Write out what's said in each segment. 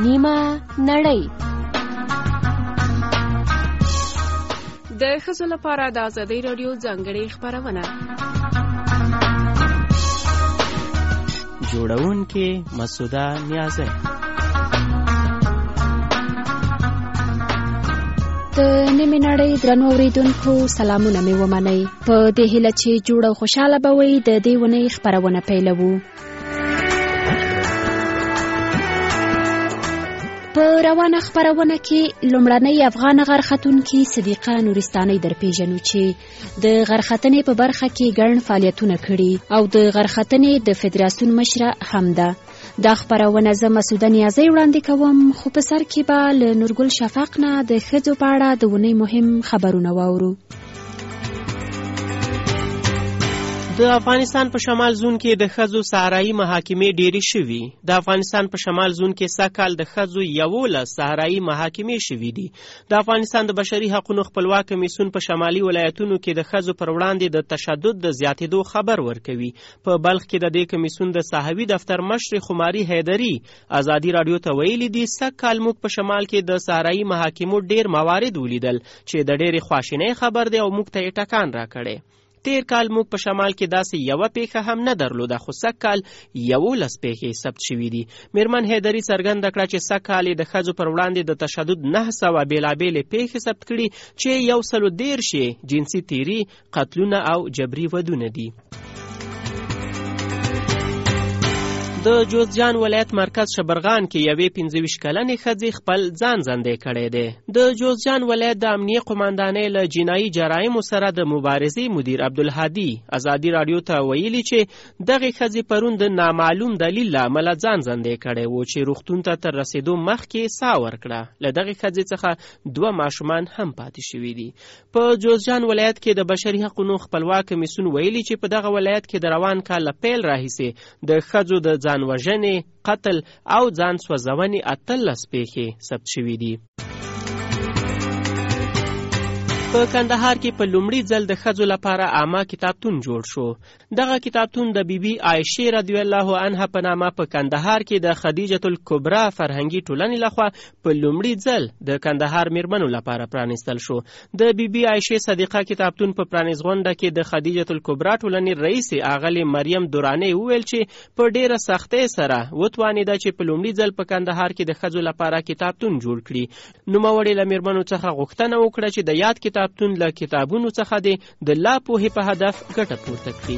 نیمه نړۍ. د ښځو لپاره د ازادۍ راډیو ځانګړې خپرونه. جوړونکې مسعوده نیازی. د نیمې نړۍ درنو اورېدونکو سلامونه مې ومنئ. په دې هیله چې جوړ او خوشحاله به وئ د دې اونۍ خپرونه پیلوو. په روانه خپرونه کې لومړنۍ افغان غرختونکې صدیقه نورستانۍ درپېژنو چې د غرختنې په برخه کې ګڼ فعالیتونه کړي او د غرختنې د فدراسیون مشره هم ده. دا خپرونه زه مسعوده نیازی وړاندې کوم، خو په سر کې به له نورګل شفق نه د ښځو په اړه د اونۍ مهم خبرونه واورو. د افغانستان په شمال زون کې د ښځو صحرایي محاکمې ډېرې شوي. د افغانستان په شمال زون کې سږکال د ښځو 11 صحرایي محاکمې شوي دي. د افغانستان د بشري حقوقو خپلواک کمیسیون په شمالي ولایتونو کې د ښځو پر وړاندې د تشدد د زیاتېدو خبر ورکوي. په بلخ کې د دې کمیسیون د صحوي دفتر مشر خماري حیدري ازادي راډیو ته ویلي دي سږکال موږ په شمال کې د صحرایي محاکمو ډېر موارد ولیدل چې د ډېرې خواشینۍ خبر دی او موږ ته یې ټکان راکړی. تیر کال موږ په شمال کې داسې یوه پیښه هم نه درلوده، خو سږکال 11 پیښې ثبت شوي دي. میرمن حیدري څرګنده کړه چې سږکال د ښځو پر وړاندې د تشدد 900 بېلابېلې پیښې ثبت کړي چې 113 جنسي تیري، قتلونه او جبري ودونه دي. د جوزجان ولایت مرکز شبرغان کې یوې 25 کلنې ښځې خپل ځان زندې کړی دی. د جوزجان ولایت د امنیه قماندانۍ له جنایي جرایمو سره د مبارزې مدیر عبدالهادي ازادي راډیو ته ویلي چې دغې ښځې پرون د نامعلوم دلیل له امله ځان زندې کړی و چې روغتون ته تر رسېدو مخکې ساه ورکړه. له دغې ښځې څخه 2 ماشومان هم پاتې شوي دي. په جوزجان ولایت کې د بشري حقوقو خپلواک کمیسیون ویلي چې په دغه ولایت کې د روان کال له پیل راهیسې د ښځو د ځان وژنې، قتل او ځان سوځونې 18 پیښې ثبت شوي دي. په کندهار کې په لومړي ځل د ښځو لپاره عامه کتابتون جوړ شو. دغه کتابتون د بیبي عایشې رضی الله عنها په نامه په کندهار کې د خدیجة الکبرا فرهنګي ټولنې لخوا په لومړي ځل د کندهار میرمنو لپاره پرانیستل شو. د بیبي عایشې صدیقه کتابتون په پرانیز غونډه کې د خدیجة الکبرا ټولنې رئیس اغلې مریم دوراني وویل چې په ډیره سختۍ سره وتوانېده چې په لومړي ځل په کندهار کې د ښځو لپاره کتابتون جوړ کړي. نوموړې له میرمنو څخه غوښتنه وکړه چې د یاد کتابتون له کتابونو څخه د لا پوهې په هدف ګټه پورته کړي.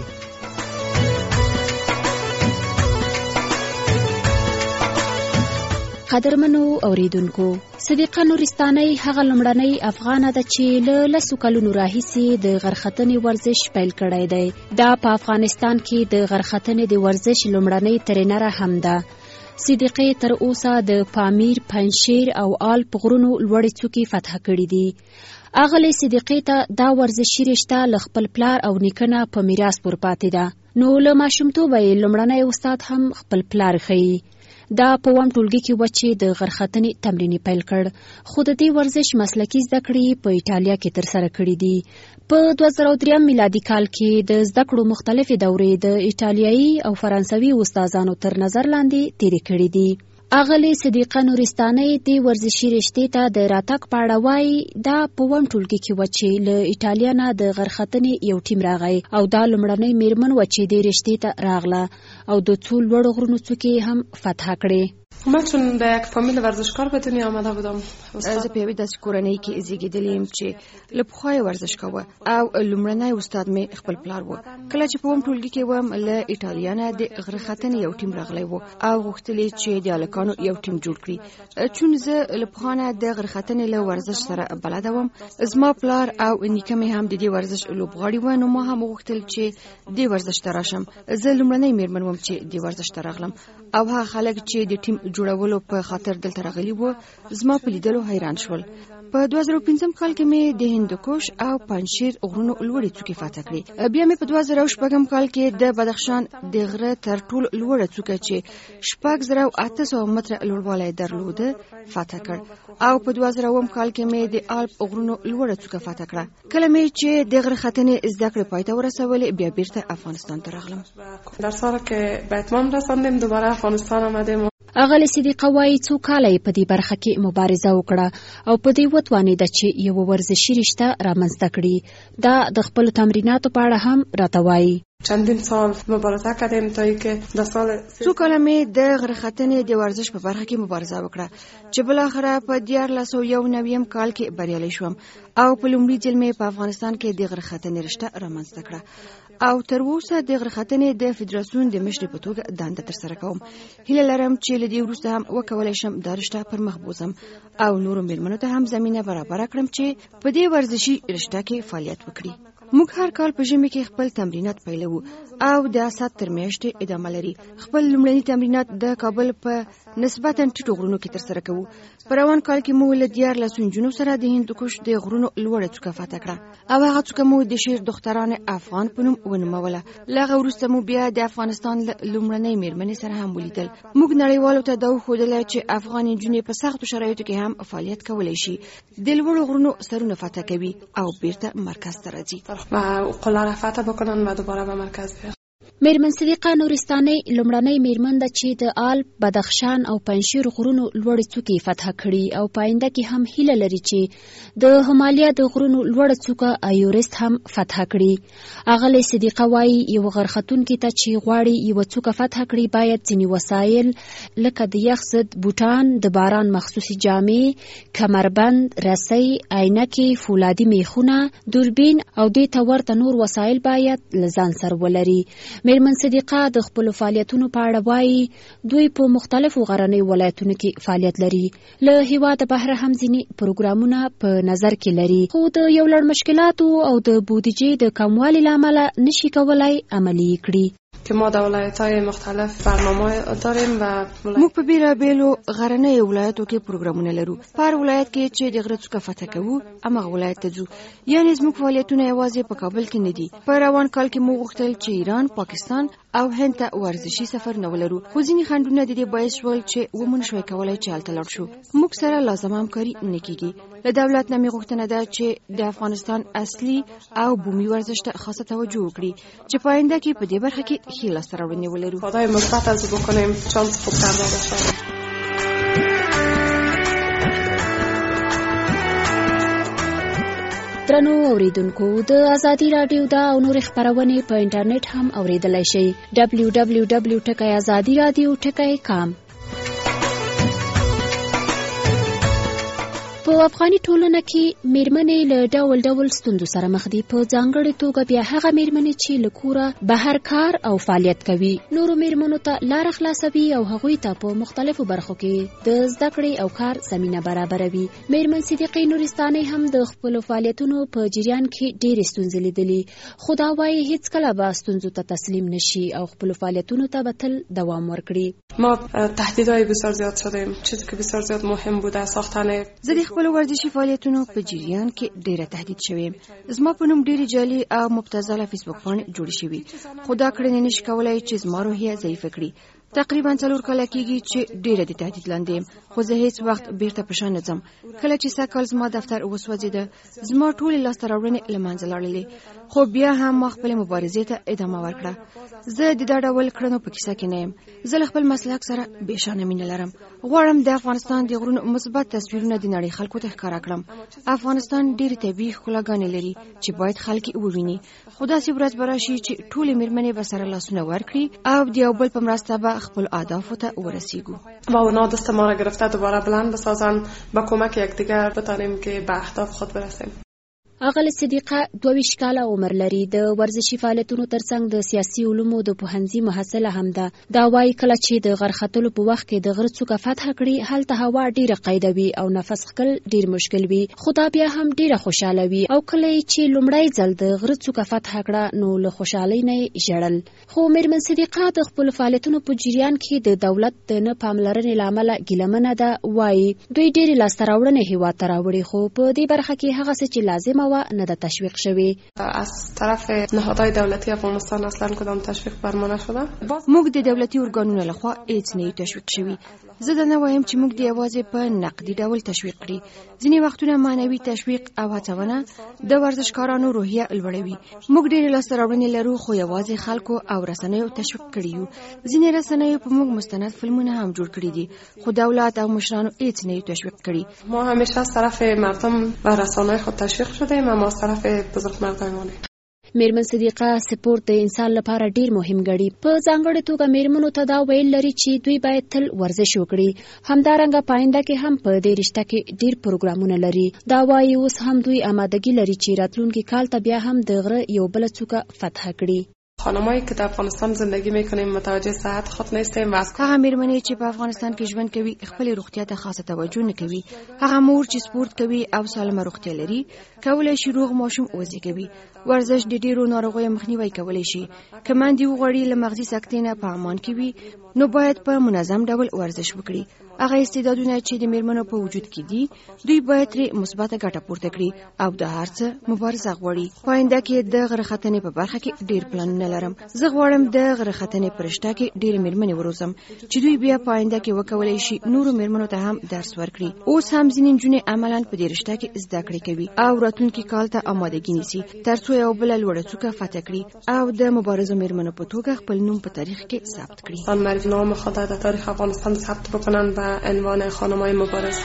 قدرمنو اوریدونکو، صدیقه نورستانۍ هغه لومړنۍ افغانه ده چې له 10 کلونو راهیسې د غرختنې ورزش پیل کړی دی. دا په افغانستان کې د غرختنې د ورزش لومړنۍ ترینره هم ده. صدیقه تر اوسه د پامیر، پنجشیر او آلپ غرونو لوړې څوکې فتح کړي دي. اغلې صدیقې ته دا ورزشي رشته له خپل پلار او نیکه په میراث ورپاتې ده. نو له ماشومتوبه یې لومړنی استاد هم خپل پلار ښیي. دا په وم ټولګي کې و چې د غرختنې تمرین پیل کړ، خو د دې ورزش مسلکي زده کړې په ایټالیا کې ترسره کړې دي. په 2003 میلادي کال کې د زده کړو مختلفې دورې د ایټالیایي او فرانسوي استادانو تر نظر لاندې تیرې کړې دي. اغلې صدیقه نورستانۍ د ورزشي رشتې ته د راتګ په اړه وایي دا په وم ټولګي کې و چې له ایټالیا نه د غرختنې یو ټیم راغی او دا لومړنۍ میرمن و چې د رشتې ته راغله او د څو لوړو غرونو څوکې هم فتح کړې. من چون به یک فامیل ورزشکار به دنیا آمده بودم. زه په یوې داسې کورنۍ کې زیږېدلې یم چې له پخوا یې ورزش کوه او لومړنی استاد مې خپل پلار و. کله چې په وم ټولګي کې وم له ایټالیا نه د غرختنې یو ټیم راغلی و او غوښتل یې چې د هلکانو یو ټیم جوړ کړي. چون زه له پخوا نه د غرختنې له ورزش سره بلده وم، زما پلار او نیکه مې هم د دې ورزش لوبغاړي وو، نو ما هم غوښتل چې دې ورزش ته راشم. زه لومړنی میرمن وم چې دې ورزش ته راغلم او هغه خلک چې د ټیم جوړولو په خاطر دلته راغلي وو زما په لیدلو حیران شول. په 2015 کال کې مې د هندوکش او پنجشیر غرونو لوړې څوکې فتح کړې. بیا مې په 2016 کال کې د بدخشان د غره تر ټولو لوړه څوکه چې 6800 متره لوړوالی درلوده فتح کړ او په 2009 کال کې مې د آلپ غرونو لوړه څوکه فتح کړه. کله مې چې د غره ختنې زده کړې پای ته ورسولې بیا بیرته افغانستان ته راغلم. در سال که به اتمام رساندیم دوباره افغانستان آمدیم. اغلی صدیقه وایي څو کاله یې په دې برخه کې مبارزه وکړه او په دې وتوانېده چې یو ورزشي رشته رامنځته کړي. دا د خپلو تمریناتو په اړه هم راته وایي. چندین سال مبارزه کردیم تا اینکه در سال څو کاله مې د غرختنې د ورزش په برخه کې مبارزه وکړه چې بالاخره په 1991 کال کې بریالی شوم او په لومړي ځل مې په افغانستان کې د غرختنې رشته رامنځته کړه او تر اوسه د غرختنې د فدراسیون د مشرې په توګه دنده ترسره کوم. هیله لرم چې له دې وروسته هم وکولای شم دا رشته پر مخ بوزم او نورو میرمنو ته هم زمینه برابر کړم چې په دې ورزشي رشته کې فعالیت وکړي. موږ هر کال په ژمي کې خپل تمرینات پیلوو او د اسات تر میاشتې ادامه لري. خپل لومړني تمرینات د کابل په نسبتا ټیټو غرونو کې ترسره کوو. په روان کال کې مو له 14 نجونو سره د هندوکش د غرونو لوړه څوکه فتح کړه او هغه څوکه مو د شیر دختران افغان په نوم ونوموله. له هغه وروسته مو بیا د افغانستان لومړنۍ میرمنې سره هم ولیدل. موږ نړیوالو ته دا وښودله چې افغان نجونې په سختو شرایطو کې هم فعالیت کولی شي. د لوړو غرونو سرونه فتح کوي او بیرته مرکز ته راځي و قله را فتح بکنن و دوباره به مرکز بیان. میرمن صدیقه نورستانۍ لومړنۍ میرمن ده چې د آلپ، بدخشان او پنجشیر غرونو لوړې څوکې فتح کړي او په آینده کې هم هیله لري چې د همالیا د غرونو لوړه څوکه ایورست هم فتح کړي. اغلی صدیقه وایي یو غرختونکي ته چې غواړي یوه څوکه فتح کړي باید ځینې وسایل لکه د یخ ضد بوټان، د باران مخصوصي جامې، کمربند، رسۍ، عینکې، فولادي میخونه، دوربین او دې ته ورته نور وسایل باید له ځان سره ولري. میرمن صدیقه د خپلو فعالیتونو په اړه وایي دوی په مختلفو غرنیو ولایتونو کې فعالیت لري. له هیواده بهر هم ځینې پروګرامونه په نظر کې لري خو د یو لړ مشکلاتو او د بودیجې د کموالي له امله نشي کولای عملي کړي. که ما در ولایت‌های مختلف برنامه داریم و موږ په بیلابیلو غرنیو ولایتو کې پروګرامونه لرو. په هر ولایت کې چې د غره څوکه فتح کوو هماغه ولایت ته ځو. یعنې زموږ فعالیتونه یوازې په کابل کې نه دي. په روان کال کې موږ غوښتل چې ایران، پاکستان او هند ته ورزشي سفر نه ولرو خو ځینې خنډونه د دې باعث شول چې ومون شوی کولای چې هلته لاړ شو. موږ سره لازمه همکاري نه کیږي. له دولت نه مې غوښتنه ده چې د افغانستان اصلي او بومي ورزش ته خاصه توجه وکړي چې په آینده کې په دې برخه کې ښې لاسته راوړنې ولرو. خدای مثبت از بکنیم چانس خوب کرده باشه. درنو اوریدونکو د ازادي رادیو دا او نور خبرونه په انټرنیټ هم اوریدلای شئ. www.azadiradio.com. په افغاني ټولنه کې میرمنې له ډول ډول ستونزو سره مخ دي. په ځانګړې توګه بیا هغه میرمنې چې له کوره بهر کار او فعالیت کوي نورو میرمنو ته لار خلاصوي او هغوی ته په مختلفو برخو کې د زده کړې او کار زمینه برابروي. میرمن صدیقه نورستانۍ هم د خپلو فعالیتونو په جریان کې ډېرې ستونزې لیدلي خو دا وایي هیڅکله به ستونزو ته تسلیم نشي او خپلو فعالیتونو ته به تل دوام ورکړي. ما تهدیدهای بسیار زیاد شدیم. چیزی که بسیار زیاد مهم بوده ساختن خپل ورزشي فعالیتونو په جریان کې ډیره تهدید شوم. زما په نوم ډیره جعلي او مبتذله فیسبوک باندې جوړ شوی. خدا کړنې نشي کولای چې زما روحیه ضعیفه کړي. تقریبا 4 کاله کېږي چې ډیره د تهدید لاندې یم خو زه هیڅ وخت بیرته په شا نه ځم. کله چې سږ زما دفتر وسوځېده زما ټولې لاسته راوړنې له منځه لاړلې خو بیا هم ما خپلې مبارزې ته ادامه ورکړه. زه د دا ډول کړنو په کیسه کې نه یم. زه له خپل مسلک سره بېشانه مینه لرم. غواړم د افغانستان د غرونو مثبت تصویرونه د نړۍ خلکو ته ښکاره کړم. افغانستان ډېرې طبیعي ښکلاګانې لري چې باید خلک یې وویني. خو داسې ورځ به راشي چې ټولې میرمنې به سره لاسونه ورکړي او د یو بل په مرسته به خپل اهدافو ته ورسیږو. و اونا دست ما را گرفته دوباره بلند بسازن با کمک یکدیگر بتانیم که به اهداف خود برسیم. اغلی صدیقه 22 کاله عمر لري. د ورزشي فعالیتونو ترڅنګ د سیاسي علومو د پوهنځي محصله هم ده. دا وایي کله چې د غرختلو په وخت کې د غره څوکه فتح کړي هلته هوا ډیره قیده وي او نفس اخیستل ډیر مشکل وي خو دا بیا هم ډیره خوشاله وي او کله چې لومړی ځل د غره څوکه فتح کړه نو له خوشحالۍ نه ژړل. خو میرمن صدیقه د خپل فعالیتونو په جریان کې د دولت د نه پاملرنې لامل ګیلمنه ده. وایي دوی ډیره لاسته راوړنې هیواد ته راوړي خو په دې برخه کې هغه څه چې لازمه و پلوه نه ده تشویق شوی. از طرف نهادهای دولتی افغانستان اصلا کدام تشویق بر ما نشده. موږ د دولتي ارګانونو لخوا هیڅ نه تشویق شوی. زه دا نه وایم چې موږ د یوازې په نقدي ډول تشویق کړي. ځینې وختونه معنوي تشویق او هڅونه د ورزشکارانو روحیه لوړوي. موږ ډېر لاسته راوړنې لرو خو یوازې خلکو او رسنیو تشویق کړي یو. ځینې رسنیو په موږ مستند فلمونه هم جوړ کړي دي خو دولت او مشرانو هیڅ نه تشویق کړي. ما همیشه از طرف مردم و رسانه‌های خود تشویق شدیم اما از طرف بزرگمردانمون. میرمن صدیقه سپورت د انسان لپاره ډیر مهم ګڼي. په ځانګړې توګه میرمنو ته دا ویل لري چې دوی باید تل ورزش وکړي. همدارنګه پاینده کې هم په دې رشته کې ډیر پروګرامونه لري. دا وايي اوس هم دوی آمادګي لري چې راتلونکي کال ته بیا هم د غره یو بل څوکه فتح کړي. خانمایی که در افغانستان زندگی میکنیم متوجه صحت خود نیستیم و هغه میرمنې چې په افغانستان کې ژوند کوي خپل روغتیا ته خاصه توجه نه کوي. هغه مور چې سپورت کوي او سالمه روغتیا لري کولای شي روغ ماشوم اوزی کوي. ورزش د ډیرو ناروغیو مخنیوي کولی شي. کماندې وغوړي له مغزي سکتې نه په امان کې وي نو باید په منظم ډول ورزش وکړي. هغه استعدادونه چې د میرمنو په وجود کې دي دوی باید ترې مثبته ګټه پورته کړي او د هر څه مبارزه غواړي. پاینده کې د غره ختنې په برخه کې ډیر پلانونه لرم. زه غواړم د غره ختنې په رشته کې ډیر میرمنې وروزم چې دوی بیا پاینده کې وکولای شي نورو میرمنو ته هم درس ورکړي. اوس هم ځینې نجونې عملاً په دې رشته کې زده کړې کوي او راتلونکي کال ته آمادګي نیسي ترڅو یو بل لوړه څوکه فتح کړي او د مبارزو میرمنو په توګه خپل نوم په تاریخ کې ثبت کړي. نام خود در تاریخ افغانستان ثبت بکنن به عنوان خانم‌های مبارز.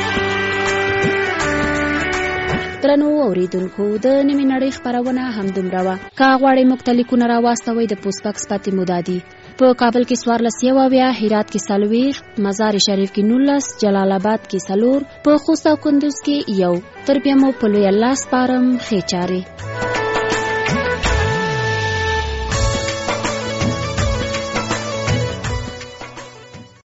درنو اوریدونکو د نیمې نړۍ خبرونه همدومره وه. که غواړئ موږ ته لیکونه راواستوئ د پوسټ باکس پتې مو دا دي: په کابل کې 14 هرات کې 40 مزار شریف کې 19 جلال آباد کې 4 په خوست او کندوز کې 1 تر بیا مو په لوی الله سپارم ښې چارې.